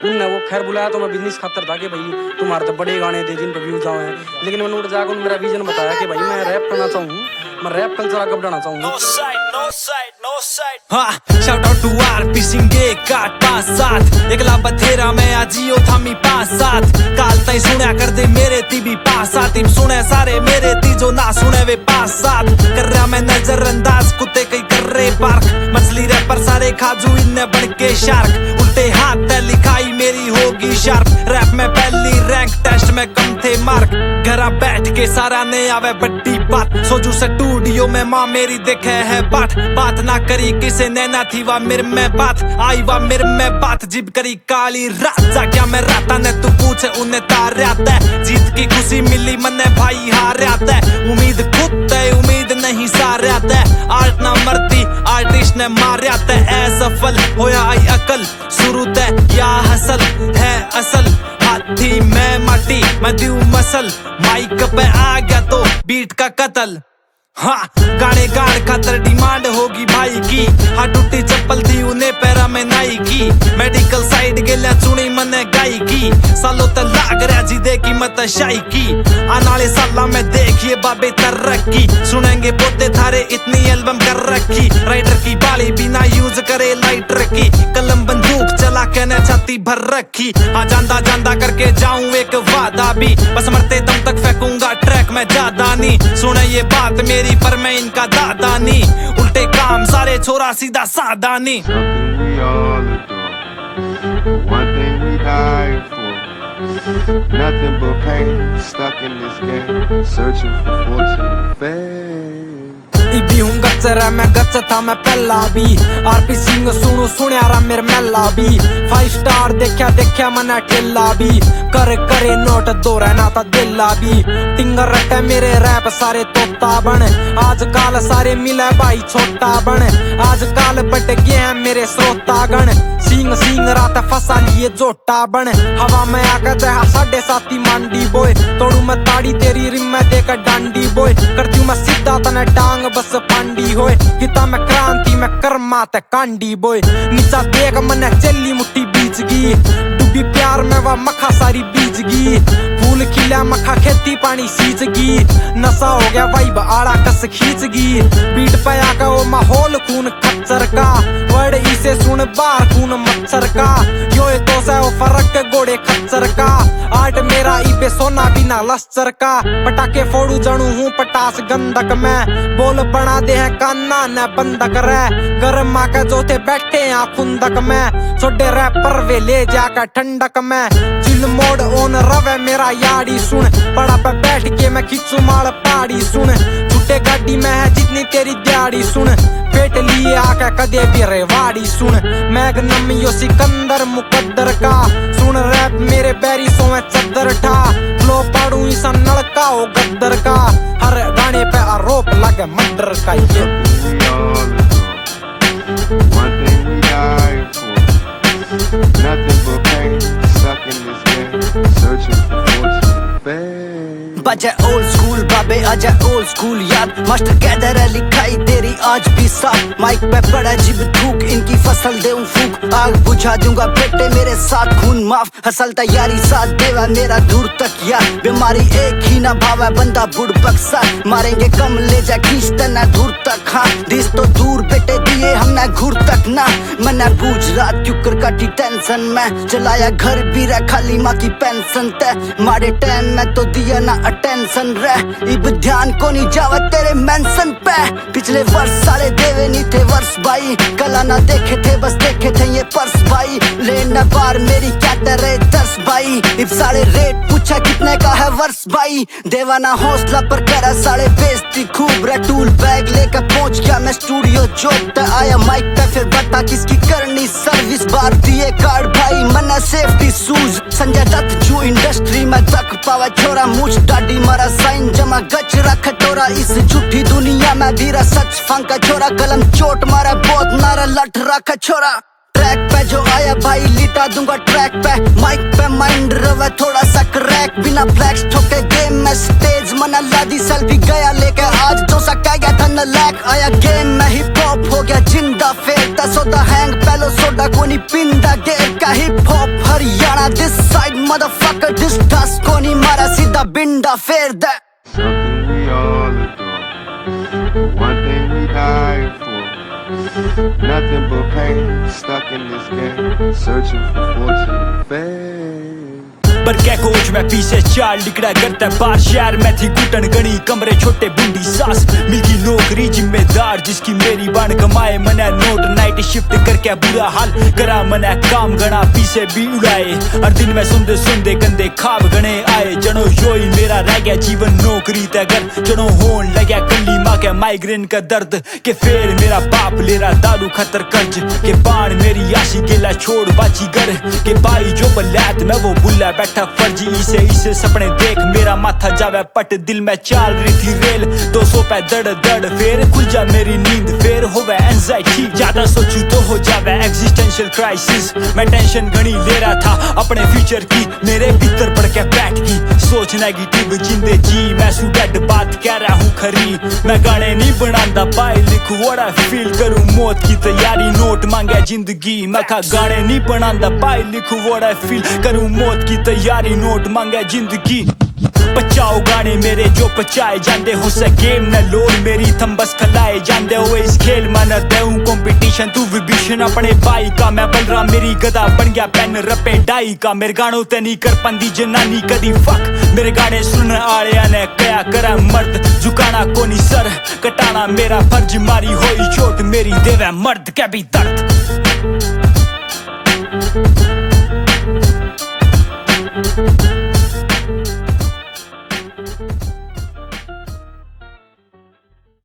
उनने वो खैर बुलाया तो मैं बिजनेस खातर था कि भाई तुम्हारे तो बड़े गाने थे जिन पर व्यूज आए हैं, लेकिन मैंने उठ जाकर मेरा विजन बताया कि भाई मैं रैप करना चाहूँ, मैं रैप कल्चर आगे बढ़ाना चाहूँगा। Shout out to RP सिंगे काट 5-7 एकला बथेरा में आजियो थामी 5-7 काल तई सुनया कर दे मेरे ती भी 5-7 इम सुने सारे मेरे ती जो ना सुने वे 5-7 कर रहा मैं नजरअंदाज कुत्ते कई कर रहे पार्क मछली रैपर सारे खाजू इन्ने बन के शार्क उल्टे हाथ ते लिखाई मेरी होगी शार्प रैप में पहली रैंक टेस्ट में कम थे मार्क घरा बैठ के सारा ने आवे बड्डी बात सोचू स्टूडियो में माँ मेरी देखे है बात ना करी किसे नैना थी वा मेरे में बात आई वा मेरे में बात जिब करी काली रात जा क्या मैं राता ने तू पूछे उन्हें तार आता है जीत की खुशी मिली मने भाई हार आता है उम्मीद खुद है उम्मीद नहीं सार आता है आर्ट ना मरती आर्टिस्ट ने मार आता है असफल होया आई अकल शुरू ते या हसल है असल हाथी मैं माटी मैं दू मसल माइक पे आ गया तो बीट का कत्ल हाँ गाने गाड़ खातर डिमांड होगी भाई की हाँ टूटी चप्पल थी उन्हें पैरा में नाई की मेडिकल साइड गेल्या चुनी मने गाई की सालों तक लाग रहा जी दे की मत शाई की आनाले साला में देखिए बाबे तरक्की सुनेंगे पोते थारे इतनी एल्बम कर रखी राइटर की बाली बिना यूज करे लाइटर की कलम बंदूक चला के न छाती भर रखी हाँ जानदा जानदा करके जाऊं एक वादा भी बस मरते दम तक फेंकूंगा ट्रैक में ज्यादा नहीं सुने ये बात मेरी पर मैं इनका दादा नहीं उल्टे काम सारे छोरा सीधा सादा नहीं One thing we die for, nothing but pain, stuck in this game, searching for fortune and fame. इबी हूँ गच्चर है मैं गच्च था मैं पहला भी आरपी सिंह सुनो सुनिया रहा मेरे मेला भी 5 स्टार देखा देखा मना ठेला भी करे नोट दो रहना था दिला भी टिंगर रटे मेरे रैप सारे तोता बन आजकल सारे मिले भाई छोटा बन आजकल बट गए हैं मेरे श्रोता गण सिंह रात फंसा लिए जोटा बन हवा में आकर जहा 7.5 मांडी बोय तोड़ू मैं ताड़ी तेरी रिम में देकर डांडी बोय करती हूँ मैं सीधा तने टांग बस पांडी होए किता मैं क्रांति में कर्मा ते कांडी बोय नीचा देख मने चली मुट्ठी बीच गी डूबी प्यार में वह मखा सारी बीज गी फूल खिला मखा खेती पानी सींच गी नशा हो गया वाइब आड़ा कस खींच गी बीट पे आका वो माहौल खून खच्चर का वर्ड इसे सुन बार खून मच्छर का यो तो से वो फर्क के घोड़े खच्चर का आर्ट मेरा इबे सोना बिना लश्चर का पटाखे फोड़ू जणू हूँ पटास गंधक में बोल बना दे है कान्ना न बंदक रह गर्म आके जो थे बैठे यहाँ खुंदक में छोटे रैपर वे ले जाकर ठंडक में चिल मोड ऑन रवे मेरा यारी सुन पड़ा पे बैठ के मैं खिंचू माल पहाड़ी सुन छुट्टे गाड़ी में है जितनी तेरी दिहाड़ी सुन पेट लिए आके कदे भी रेवाड़ी सुन मैग्नम यो सिकंदर मुकद्दर का सुन रैप मेरे बैरी सो में चद्दर ठा फ्लो पाड़ू इसा नलका हो गद्दर का हर गाने पे आरोप लगे मर्डर का ये One thing we die for, nothing but pain, stuck in this game, searching for fortune and fame. बजा ओल्ड स्कूल बाबे आजा ओल्ड स्कूल याद मास्टर कहता रहा लिखाई तेरी आज भी साफ माइक पे पड़ा जिब थूक इनकी फसल देऊं फूक आग बुझा दूंगा बेटे मेरे साथ खून माफ हसल तैयारी साथ देवा मेरा दूर तक यार बीमारी एक ही ना भावा बंदा बुढ़ बक्सा मारेंगे कम ले जा खींचता ना दूर तक हाँ दिस तो दूर बेटे दिए हम ना घूर तक ना मना बूझ रात क्यों कर काटी टेंशन में चलाया घर भी रहा खाली माँ की पेंशन तय मारे टाइम में तो दिया ना अटेंशन रह इब ध्यान को नहीं जावा तेरे मेंशन पे पिछले वर्ष सारे देवे नहीं थे वर्ष भाई कला ना देखे थे बस देखे थे ये पर्स भाई लेना बार मेरी क्या तेरे दर्श भाई इब सारे रेट पूछा कितने का है वर्ष भाई देवाना हौसला पर करा सारे बेइज्जती खूब रटूल बैग लेकर पहुंच गया मैं स्टूडियो जॉब तक आया माइक पे फिर बता किसकी करनी सर्विस बार दिए कार्ड भाई मना सेफ्टी शूज संजय दत्त जो इंडस्ट्री में तक पावा छोरा मुझ डाडी मारा साइन जमा गच रख टोरा इस झूठी दुनिया में धीरा सच फंका छोरा कलम चोट मारा बहुत नारा लट रखा छोरा ट्रैक पे जो आया भाई लिटा दूंगा ट्रैक पे माइक पे माइंड रवा थोड़ा सा क्रैक बिना फ्लैक्स ठोके गेम में स्टेज मना लादी सेल्फी गया लेके आज जो सका गया था न लैक आया गेम में हिप हॉप हो गया जिंदा फेरता सोदा हैंग पहलो सोडा साडा कोनी पिंदा गेर का hip hop Haryana this side motherfucker this टस कोनी मारा सीधा बिंडा फेर दे Something we all adore, one thing we die for. Nothing but pain, stuck in this game, searching for fortune and fame. पर क्या कोच मैं पीछे चाल लिकड़ा करता बार शहर में थी घुटन गणी कमरे छोटे बूंदी सास मिलकी नौकरी जिम्मेदार जिसकी मेरी बाण कमाए मना नोट नाइट शिफ्ट करके बुरा हाल करा मना काम गणा पीछे भी उड़ाए हर दिन में सुनते सुनते गंदे खाब गणे आए जनो यो ही मेरा रह गया जीवन नौकरी तगर जनो होन लग्या कल्ली माँ के माइग्रेन का दर्द के फेर मेरा बाप ले रहा दारू खतर कर्ज के बाण मेरी आशी गेला छोड़ बाची घर के भाई जो बलैत में वो बुला बैठा फर्जी इसे सपने देख मेरा माथा जावे पट दिल में चाल रही थी रेल 200 पे दड़ दड़ फिर खुल जा मेरी नींद फिर होवे एंजाइटी ज्यादा सोचूं तो हो जावे एग्जिस्टेंशियल क्राइसिस मैं टेंशन घनी ले रहा था अपने फ्यूचर की मेरे भीतर पड़ के बैठ की सोच नेगेटिव जिंदे जी मैं सुडेड बात कह रहा हूँ खरी मैं गाने नहीं बनाता पाई लिखूं व्हाट आई फील करूं मौत की तैयारी नोट मांगे जिंदगी मैं खा गाने नहीं बनाता पाई लिखूं व्हाट आई फील करूं मौत की तैयारी नोट मांगे जिंदगी बचाओ गाने मेरे जो पचाए जाते हो से गेम न लोड मेरी थम बस खलाए जाते हो इस खेल में न देऊं कंपटीशन तू विभीषण अपने भाई का मैं बलराम मेरी गदा बन गया पेन रपे डाई का मेरे गानों ते नहीं कर पंदी जनानी कदी फक मेरे गाने सुनने आले ने क्या करा मर्द झुकाना कोनी सर कटाना मेरा फर्ज मारी होई चोट मेरी देवे मर्द के भी दर्द